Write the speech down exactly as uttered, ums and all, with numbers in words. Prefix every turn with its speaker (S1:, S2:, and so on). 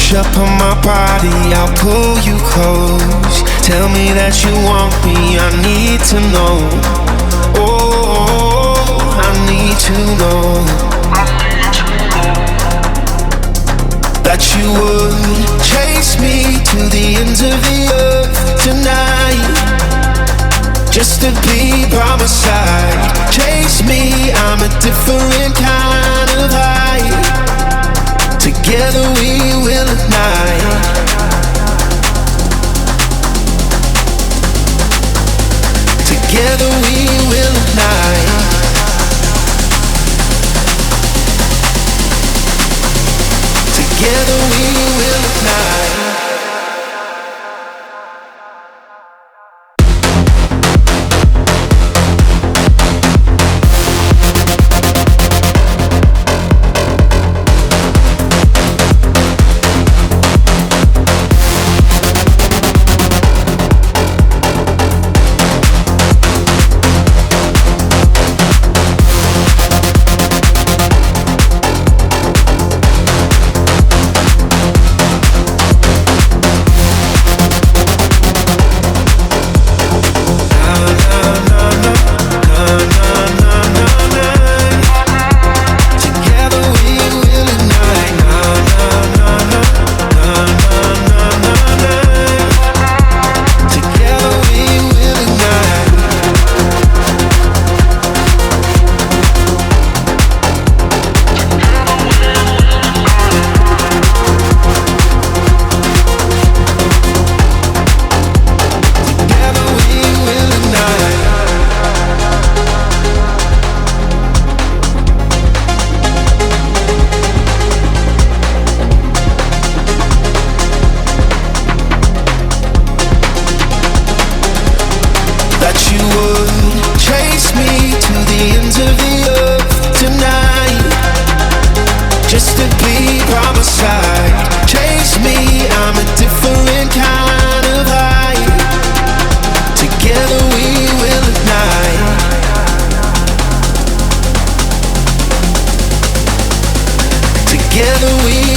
S1: Up on my body, I'll pull you close. Tell me that you want me, I need to know. Oh, I need to know that you would chase me to the ends of the earth tonight, just to be by my side. Chase me, I'm a different kind of high. Together we will ignite. Together we will ignite. Together we will ignite. Together we